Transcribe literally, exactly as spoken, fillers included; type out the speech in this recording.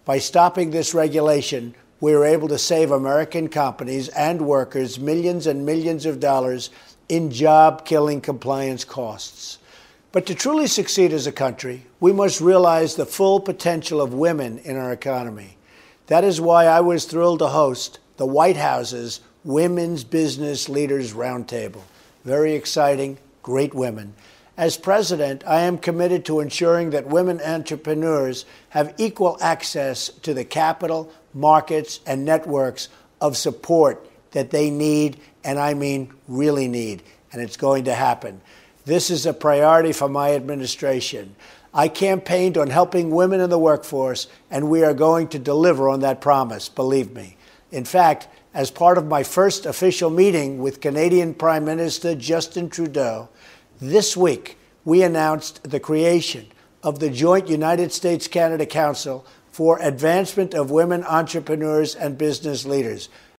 By stopping this regulation, we are able to save American companies and workers millions and millions of dollars in job-killing compliance costs. But to truly succeed as a country, we must realize the full potential of women in our economy. That is why I was thrilled to host the White House's Women's Business Leaders Roundtable. Very exciting, great women. As president, I am committed to ensuring that women entrepreneurs have equal access to the capital, markets, and networks of support that they need, and I mean really need, and it's going to happen. This is a priority for my administration. I campaigned on helping women in the workforce, and we are going to deliver on that promise, believe me. In fact, as part of my first official meeting with Canadian Prime Minister Justin Trudeau, this week we announced the creation of the joint United States-Canada Council for Advancement of Women Entrepreneurs and Business Leaders.